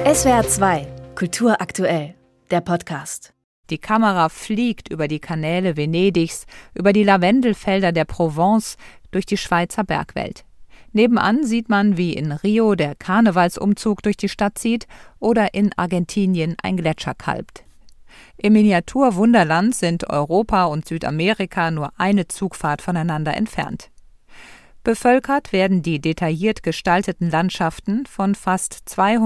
SWR 2, Kultur aktuell, der Podcast. Die Kamera fliegt über die Kanäle Venedigs, über die Lavendelfelder der Provence, durch die Schweizer Bergwelt. Nebenan sieht man, wie in Rio der Karnevalsumzug durch die Stadt zieht oder in Argentinien ein Gletscher kalbt. Im Miniaturwunderland sind Europa und Südamerika nur eine Zugfahrt voneinander entfernt. Bevölkert werden die detailliert gestalteten Landschaften von fast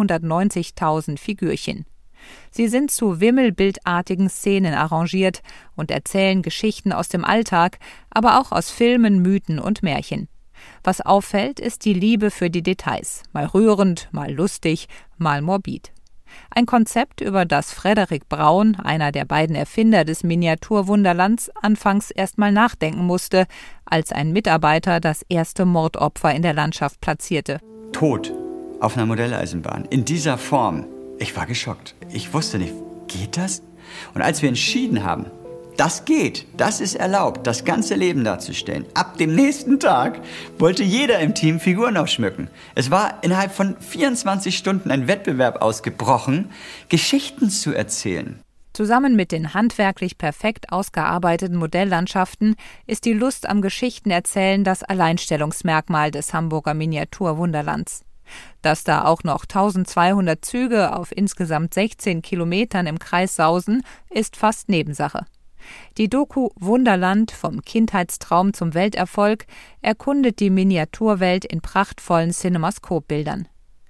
290.000 Figürchen. Sie sind zu wimmelbildartigen Szenen arrangiert und erzählen Geschichten aus dem Alltag, aber auch aus Filmen, Mythen und Märchen. Was auffällt, ist die Liebe für die Details, mal rührend, mal lustig, mal morbid. Ein Konzept, über das Frederic Braun, einer der beiden Erfinder des Miniaturwunderlands, anfangs erst mal nachdenken musste, als ein Mitarbeiter das erste Mordopfer in der Landschaft platzierte. Tod auf einer Modelleisenbahn, in dieser Form. Ich war geschockt. Ich wusste nicht, geht das? Und als wir entschieden haben, das geht, das ist erlaubt, das ganze Leben darzustellen. Ab dem nächsten Tag wollte jeder im Team Figuren aufschmücken. Es war innerhalb von 24 Stunden ein Wettbewerb ausgebrochen, Geschichten zu erzählen. Zusammen mit den handwerklich perfekt ausgearbeiteten Modelllandschaften ist die Lust am Geschichtenerzählen das Alleinstellungsmerkmal des Hamburger Miniaturwunderlands. Dass da auch noch 1200 Züge auf insgesamt 16 Kilometern im Kreis sausen, ist fast Nebensache. Die Doku Wunderland vom Kindheitstraum zum Welterfolg erkundet die Miniaturwelt in prachtvollen Cinemascope-Bildern.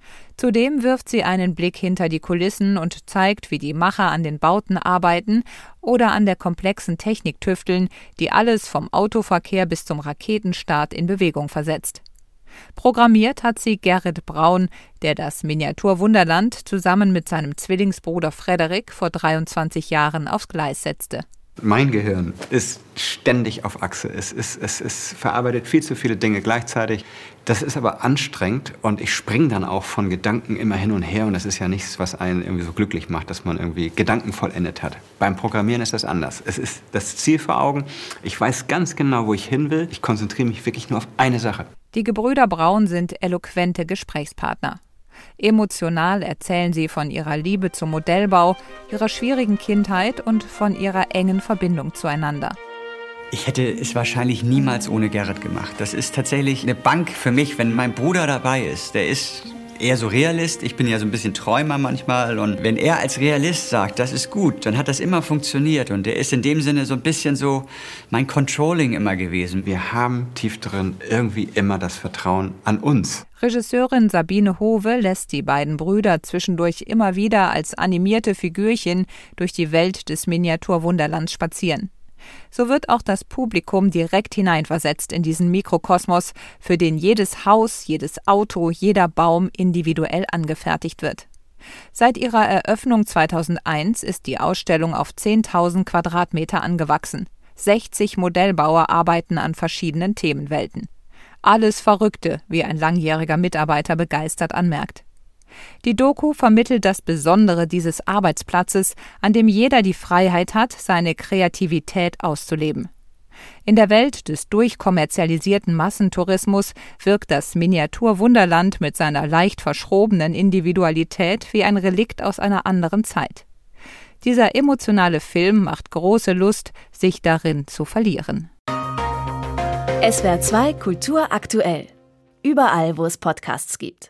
Zudem wirft sie einen Blick hinter die Kulissen und zeigt, wie die Macher an den Bauten arbeiten oder an der komplexen Technik tüfteln, die alles vom Autoverkehr bis zum Raketenstart in Bewegung versetzt. Programmiert hat sie Gerrit Braun, der das Miniaturwunderland zusammen mit seinem Zwillingsbruder Frederic vor 23 Jahren aufs Gleis setzte. Mein Gehirn ist ständig auf Achse. Es verarbeitet viel zu viele Dinge gleichzeitig. Das ist aber anstrengend und ich springe dann auch von Gedanken immer hin und her. Und das ist ja nichts, was einen irgendwie so glücklich macht, dass man irgendwie Gedanken vollendet hat. Beim Programmieren ist das anders. Es ist das Ziel vor Augen. Ich weiß ganz genau, wo ich hin will. Ich konzentriere mich wirklich nur auf eine Sache. Die Gebrüder Braun sind eloquente Gesprächspartner. Emotional erzählen sie von ihrer Liebe zum Modellbau, ihrer schwierigen Kindheit und von ihrer engen Verbindung zueinander. Ich hätte es wahrscheinlich niemals ohne Gerrit gemacht. Das ist tatsächlich eine Bank für mich, wenn mein Bruder dabei ist. Der ist eher so Realist. Ich bin ja so ein bisschen Träumer manchmal. Und wenn er als Realist sagt, das ist gut, dann hat das immer funktioniert. Und der ist in dem Sinne so ein bisschen so mein Controlling immer gewesen. Wir haben tief drin irgendwie immer das Vertrauen an uns. Regisseurin Sabine Howe lässt die beiden Brüder zwischendurch immer wieder als animierte Figürchen durch die Welt des Miniaturwunderlands spazieren. So wird auch das Publikum direkt hineinversetzt in diesen Mikrokosmos, für den jedes Haus, jedes Auto, jeder Baum individuell angefertigt wird. Seit ihrer Eröffnung 2001 ist die Ausstellung auf 10.000 Quadratmeter angewachsen. 60 Modellbauer arbeiten an verschiedenen Themenwelten. Alles Verrückte, wie ein langjähriger Mitarbeiter begeistert anmerkt. Die Doku vermittelt das Besondere dieses Arbeitsplatzes, an dem jeder die Freiheit hat, seine Kreativität auszuleben. In der Welt des durchkommerzialisierten Massentourismus wirkt das Miniaturwunderland mit seiner leicht verschrobenen Individualität wie ein Relikt aus einer anderen Zeit. Dieser emotionale Film macht große Lust, sich darin zu verlieren. SWR 2 Kultur aktuell. Überall, wo es Podcasts gibt.